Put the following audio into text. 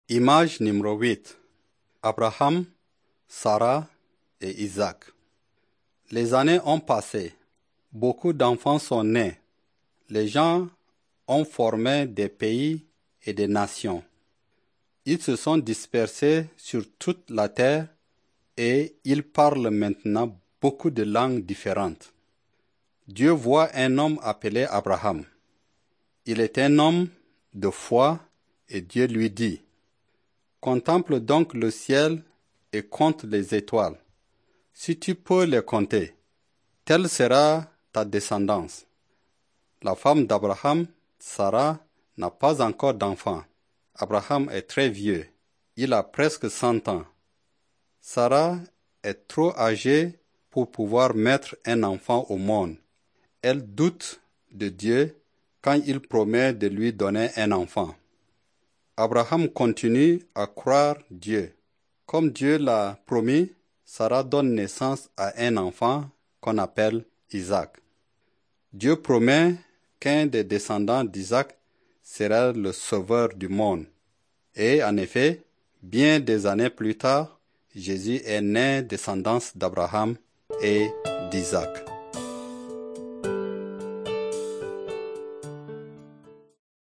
Image numéro 8. Abraham, Sarah et Isaac. Les années ont passé. Beaucoup d'enfants sont nés. Les gens ont formé des pays et des nations. Ils se sont dispersés sur toute la terre et ils parlent maintenant beaucoup de langues différentes. Dieu voit un homme appelé Abraham. Il est un homme de foi et Dieu lui dit: Contemple donc le ciel et compte les étoiles. Si tu peux les compter, telle sera ta descendance. La femme d'Abraham, Sarah, n'a pas encore d'enfant. Abraham est très vieux. Il a presque 100 ans. Sarah est trop âgée pour pouvoir mettre un enfant au monde. Elle doute de Dieu quand il promet de lui donner un enfant. Abraham continue à croire Dieu. Comme Dieu l'a promis, Sarah donne naissance à un enfant qu'on appelle Isaac. Dieu promet qu'un des descendants d'Isaac sera le sauveur du monde. Et en effet, bien des années plus tard, Jésus est né descendance d'Abraham et d'Isaac.